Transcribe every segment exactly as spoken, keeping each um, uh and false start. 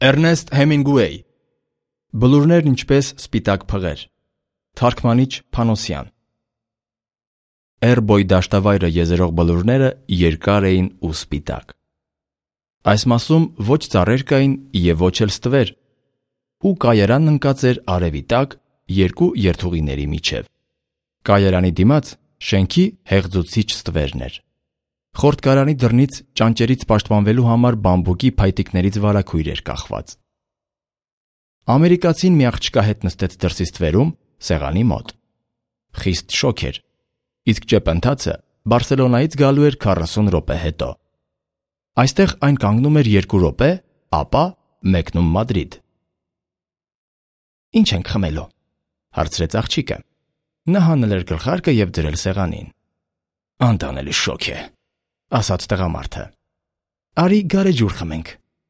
Էրնեստ Հեմինգուեյ Բլուրներն ինչպես սպիտակ փղեր Թարգմանիչ Փանոսյան Էրբոյ դաշտավայրը եզերող բլուրները երկար էին ու սպիտակ։ Այս մասում ոչ ծառեր կային և ոչ էլ ստվեր, ու կայարանն ընկած էր արևի տակ երկու երթուղիների միջև։ Կայարանի դիմաց շենքի հեղձուցիչ ստվերն էր։ Խորտկարանի դռնից ճանճերից պաշտպանվելու համար բամբուկի փայտիկներից վարագույր էր կախված։ Ամերիկացին մի աղջկա հետ նստեց դրսի ստվերում, սեղանի մոտ։ Խիստ շոգ էր, իսկ ճեպընթացը Բարսելոնայից գալու էր քառասուն րոպե հետո։ Այստեղ այն կանգնում էր երկու րոպե, ապա մեկնում Մադրիդ։ «Ինչ ենք խմելու», հարցրեց աղջիկը։ Նա հանել էր գլխարկը և դրել սեղանին։ «Անտանելի շոգ է», ասաց տղամարդը։ «Արի գարեջուր խմենք»։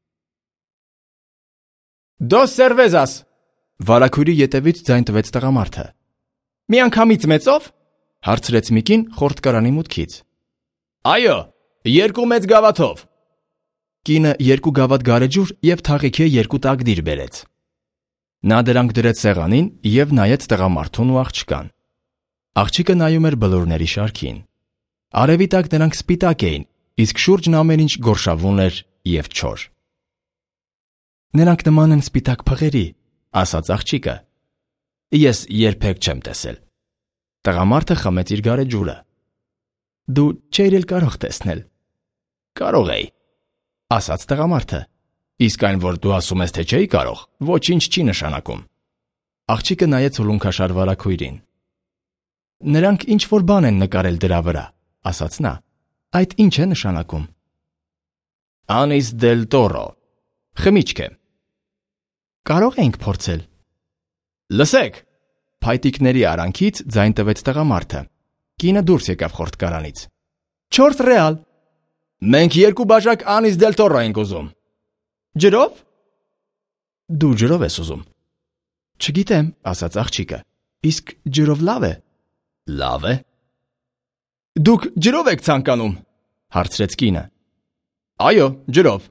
«Դոս սերվեզաս», վարագույրի ետևից ձայն տվեց տղամարդը։ «Միանգամից մեծով», հարցրեց մի կին խորտկարանի մուտքից։ «Այո, երկու մեծ գավաթով»։ Կինը երկու գավաթ գարեջուր և թաղիքի երկու տակդիր բերեց։ Նա դրանք դրեց սեղանին և նայեց տղամարդուն ու աղջկան։ Աղջիկը նայում էր բլուրների շարքին։ Արևի տակ նրանք սպիտակ էին, իսկ շուրջն ամեն ինչ գորշավուն էր և չոր։ «Նրանք նման են սպիտակ փղերի», ասաց աղջիկը։ «Ես երբեք չեմ տեսել»։ Տղամարդը խմեց իր գարեջուրը։ «Դու չէիր էլ կարող տեսնել»։ «Կարող էի», ասաց տղամարդը։ «Իսկ այն, որ դու ասում ես, թե չէի կարող, ոչինչ չի նշանակում»։ Աղջիկը նայեց ուլունքաշար վարագույրին։ «Նրանք ինչ-որ բան են նկարել դրա վրա», ասաց նա։ «Այդ ինչ է նշանակում»։ «Անիս դել տորո, խմիչք է»։ «Կարող էինք փորձել»։ «Լսեք», փայտիկների արանքից ձայն տվեց տղամարդը։ Կինը դուրս եկավ խորտկարանից։ «Չորս ռեալ»։ «Մենք երկու բաժակ անիս դել տորո ենք ուզում»։ «Ջրով»։ «Դու ջրով ես ուզում»։ «Չգիտեմ», ասաց աղջիկը։ «Իսկ ջրով լավ է»։ «Լավ է»։ «Դուք ջրով եք ցանկանում», հարցրեց կինը։ «Այո, ջրով»։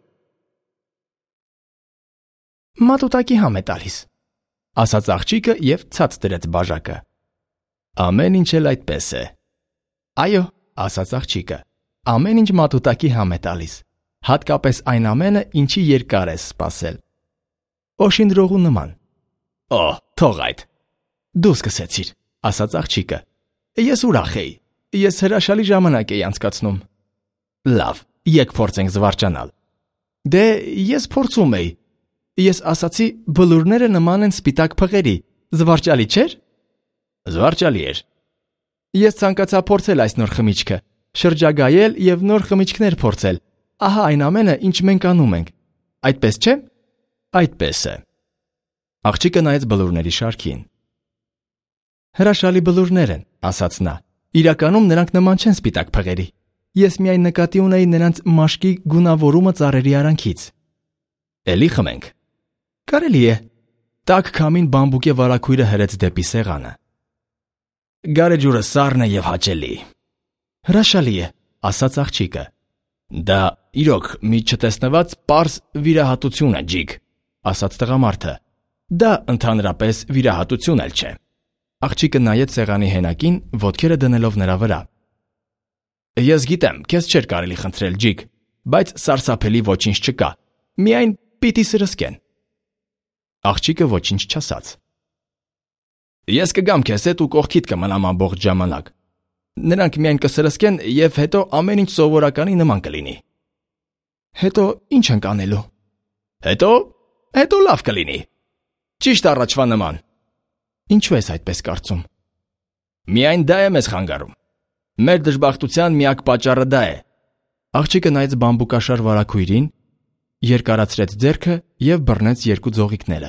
«Մատուտակի համ է տալիս», ասաց աղջիկը և ցած դրեց բաժակը։ «Ամեն ինչ էլ այդպես է»։ «Այո», ասաց աղջիկը, «ամեն ինչ մատուտակի համ է տալիս, հատկապես այն ամենը, ինչի երկար ես սպասել։ Օշինդրողու նման»։ «Օ, թող այդ»։ «Դու սկսեցիր», ասաց աղջիկը։ «Ես ուրախ էի, ես հրաշալի ժամանակ էի անցկացնում»։ «Լավ, եկ փորձենք զվարճանալ»։ «Դե, ես փորձում էի։ Ես ասացի, բլուրները նման են սպիտակ փղերի, զվարճալի չէր»։ «Զվարճալի էր»։ «Ես ցանկացա փորձել այս նոր խմիչքը, շրջագայել և նոր խմիչքներ փորձել։ Ահա այն ամենը, ինչ մենք անում ենք։ Այդպես չէ՞։ Այդպես է»։ Աղջիկը նայեց բլուրների շարքին։ «Հրաշալի բլուրներ են», ասաց նա։ «Իրականում նրանք նման չեն սպիտակ փղերի։ Ես միայն նկատի ունեի նրանց մաշկի գունավորումը ծառերի արանքից»։ «Էլի խմենք»։ «Կարելի է»։ Տաք քամին բամբուկե վարագույրը հրեց դեպի սեղանը։ «Գարեջուրը սառն է և հաճելի»։ «Հրաշալի է», ասաց աղջիկը։ «Դա իրոք մի չտեսնված պարզ վիրահատություն է, ջիգ», ասաց տղամարդը։ «Դա ընդհանրապես վիրահատություն էլ չէ»։ Աղջիկը նայեց սեղանի հենակին, ոտքերը դնելով նրա վրա։ «Ես գիտեմ, քեզ չէր կարելի խնդրել, ջիգ, բայց սարսափելի ոչինչ չկա, միայն պիտի սրսկեն»։ Աղջիկը ոչինչ չասաց։ «Ես կգամ քեզ հետ ու կողքիդ կմնամ ամբողջ ժամանակ։ Նրանք միայն կսրսկեն և հետո ամեն ինչ սովորականի նման կլինի»։ «Հետո ինչ ենք անելու»։ «Հետո, հետո լավ կլինի։ Ճիշտ առաջվա նման»։ «Ինչու ես այդպես կարծում»։ «Միայն դա է մեզ խանգարում։ Մեր դժբախտության միակ պատճառը դա է»։ Աղջիկը նայեց բամբուկաշար վարագույրին, երկարացրեց ձեռքը և բռնեց երկու ձողիկները։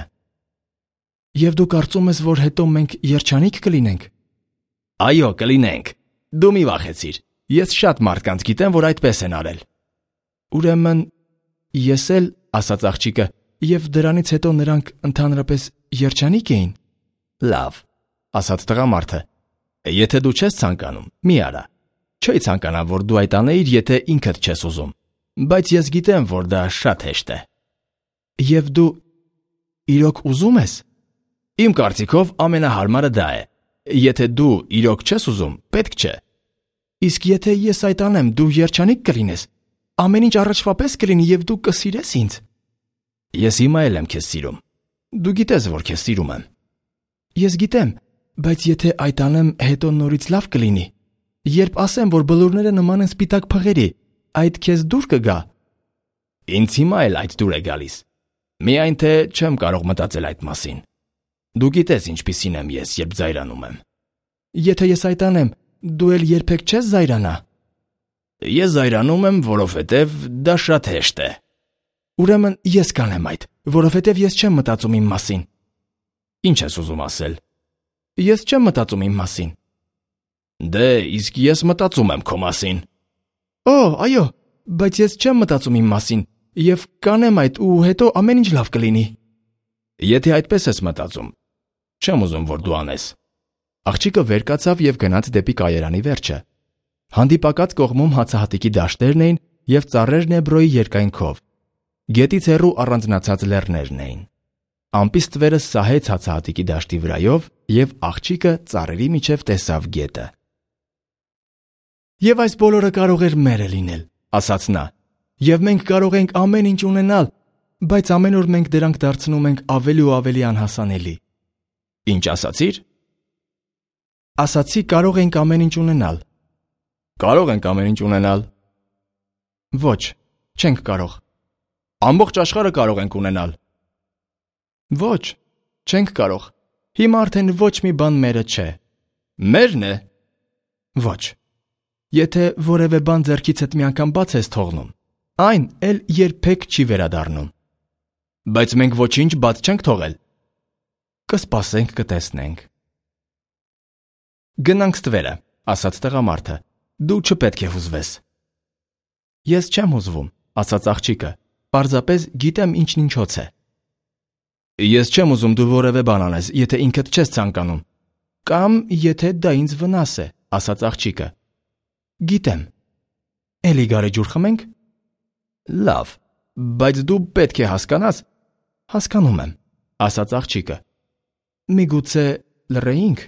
«Եվ դու կարծում ես, որ հետո մենք երջանիկ կլինենք»։ «Այո, կլինենք։ Դու մի վախեցիր։ Ես շատ մարդկանց գիտեմ, որ այդպես են արել»։ «Ուրեմն ես էլ», ասաց աղջիկը, «և դրանից հետո նրանք ընդհանրապես երջանիկ էին»։ «Լավ», ասաց տղամարդը։ «Եթե դու չես ցանկանում, մի արա։ Չէի ցանկանա, որ դու այդ անեիր, եթե ինքդ չես ուզում։ Բայց ես գիտեմ, որ դա շատ հեշտ է»։ Եվ դու իրոք ուզում ես։ Իմ կարծիքով ամենահարմարը դա է։ Եթե դու իրոք չես ուզում, պետք չէ։ Իսկ եթե ես այդ անեմ, դու երջանիկ կլինես։ Ամեն ինչ առաջվա պես կլինի եւ դու կսիրես ինձ։ Ես հիմա էլ եմ քեզ սիրում։ Դու գիտես, որ քեզ սիրում եմ։ Ես գիտեմ, բայց եթե այդ անեմ, հետո նորից լավ կլինի։ Երբ ասեմ, որ բլուրները նման են սպիտակ փղերի, այդ քեզ դուր կգա։ Ինձ հիմա էլ այդ դուր է գալիս։ Միայն թե չեմ կարող մտածել այդ մասին։ Դու գիտես ինչպիսին եմ ես, երբ զայրանում եմ։ Եթե ես այդ անեմ, դու էլ երբեք չես զայրանա։ Ես զայրանում եմ, որովհետև դա շատ հեշտ է։ Ուրեմն ես կանեմ այդ, որովհետև ես չեմ մտածում իմ մասին։ Ինչ ես ուզում ասել։ Ես չեմ մտածում իմ մասին։ Դե, իսկ ես մտածում եմ քո մասին։ Օ, այո, բայց ես չեմ մտածում իմ մասին, եւ կանեմ այդ ու հետո ամեն ինչ լավ կլինի։ Եթե այդպես ես մտածում, չեմ ուզում, որ դու անես։ Աղջիկը վեր կացավ եւ գնաց դեպի կայարանի վերջը։ Հանդիպակաց կողմում հացահատիկի դաշտերն էին եւ ծառերն Էբրոյի երկայնքով։ Գետից հեռու առանձնացած լեռներն էին։ Ամպիստ թվերը սահեց հացահատիկի դաշտի վրայով եւ աղջիկը ծառերի միջև տեսավ գետը։ Եվ այս բոլորը կարող էր մերը լինել, ասաց նա։ Եվ մենք կարող ենք ամեն ինչ ունենալ, բայց ամեն օր մենք դրանք դարձնում ենք ավելի ու ավելի անհասանելի։ Ինչ ասացիր։ Ասացի կարող ենք ամեն ինչ ունենալ։ Կարող ենք ամեն ինչ ունենալ։ Ոչ, չենք կարող։ Ամբողջ աշխարհը կարող ենք ունենալ։ Ոչ, չենք կարող։ Հիմա արդեն ոչ մի բան մերը չէ։ Մերն է։ Ոչ։ Եթե որևէ բան ձեռքիցդ մի անգամ բաց ես թողնում, այն էլ երբեք չի վերադառնում։ Բայց մենք ոչինչ բաց չենք թողել։ Կսպասենք, կտեսնենք։ Գնանք ստվերը, ասաց տղամարդը։ Դու չպետք է հուզվես։ Ես չեմ հուզվում, ասաց աղջիկը։ Պարզապես գիտեմ ինչն ինչոց է։ Ես չեմ ուզում դու որևէ բան անես, եթե ինքդ չես ցանկանում։ Կամ եթե դա ինձ վնաս է, ասաց աղջիկը։ Գիտեմ։ Էլի գարեջուր խմենք։ Լավ, բայց դու պետք է հասկանաս։ Հասկանում եմ, ասաց աղջիկը։ Միգուցե լռեինք։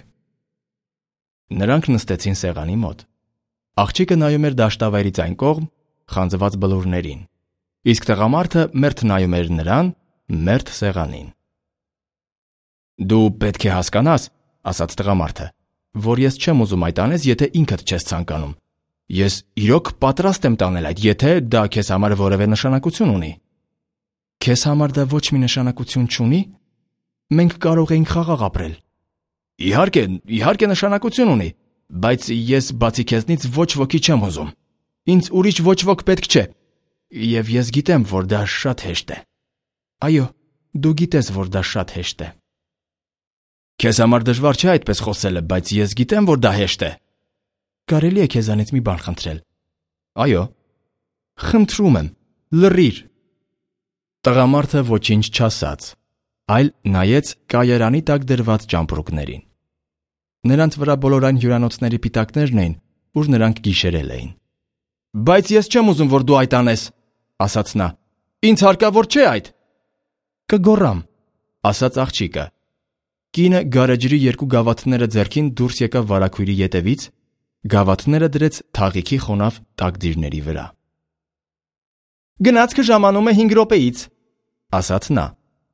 Նրանք նստեցին սեղանի մոտ։ Աղջիկը նայում էր դաշտավայրից այն կողմ, խանձված բլուրներին, իսկ տղամարդը մերթ նայում էր նրան, մերթ սեղանին։ Դու պետք է հասկանաս, ասաց տղամարդը, որ ես չեմ ուզում այդ անես, եթե ինքդ չես ցանկանում։ Ես իրոք պատրաստ եմ տանել այդ, եթե դա քեզ համար որևէ նշանակություն ունի։ Քեզ համար դա ոչ մի նշանակություն չունի։ Մենք կարող ենք խաղաղ ապրել։ Իհարկե, իհարկե նշանակություն ունի, բայց ես բացի քեզնից ոչ ոքի չեմ ուզում։ Ինձ ուրիշ ոչ ոք պետք չէ։ Եվ ես գիտեմ, որ դա շատ հեշտ է։ Այո, դու գիտես, որ դա շատ հեշտ է։ Քեզ համար դժվար չէ այդպես խոսելը, բայց ես գիտեմ, որ դա հեշտ է։ Կարելի է քեզանից մի բան խնդրել։ Այո։ Խնդրում եմ, լռիր։ Տղամարդը ոչինչ չասաց, այլ նայեց կայարանի տակ դրված ճամպրուկներին։ Նրանց վրա բոլոր այն հյուրանոցների պիտակներն էին, ուր նրանք գիշերել էին։ Բայց ես չեմ ուզում, որ դու այդ անես, ասաց նա։ Ինձ հարկավոր չէ այդ։ Կգոռամ, ասաց աղջիկը։ Կինը գարեջրի երկու գավաթները ձեռքին դուրս եկավ վարագույրի ետևից, գավաթները դրեց թաղիքի խոնավ տակդիրների վրա։ Գնացքը ժամանում է հինգ րոպեից, ասաց նա։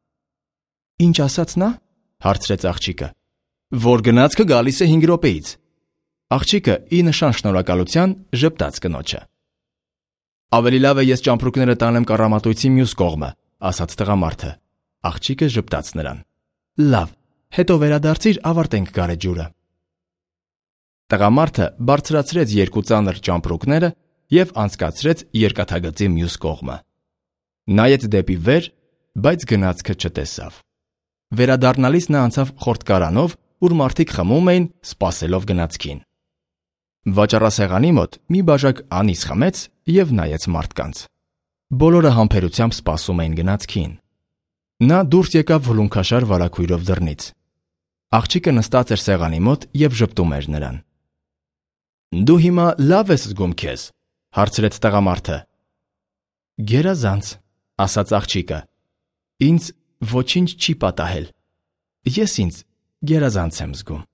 Ինչ ասաց նա, հարցրեց աղջիկը։ Որ գնացքը գալիս է հինգ րոպեից։ Աղջիկը ի նշան շնորհակալության ժպտաց կնոջը։ Ավելի լավ է ես ճամպրուկները տանեմ կառամատույցի մյուս կողմը, ասաց տղամարդը։ Աղջիկը ժպտաց նրան։ Լավ, հետո վերադարձիր, ավարտենք գարեջուրը։ Տղամարդը բարձրացրեց երկու ծանր ճամպրուկները և անցկացրեց երկաթգծի մյուս կողմը։ Նայեց դեպի վեր, բայց գնացքը չտեսավ։ Վերադառնալիս նա անցավ խորտկարանով, ուր մարդիկ խմում էին, սպասելով գնացքին։ Վաճառասեղանի մոտ մի բաժակ անիս խմեց և նայեց մարդկանց։ Բոլորը համբերությամբ սպասում էին գնացքին։ Նա դուրս եկավ հուլունքաշար վարագույրով դռնից։ Աղջիկը նստած էր սեղանի մոտ և ժպտում էր նրան։ Դու հիմա լավ ես զգում քեզ, հարցրեց տղամարդը։ Գերազանց, ասաց աղջիկը։ Ինձ ոչինչ չի պատահել։ Ես ինձ գերազանց եմ զգում։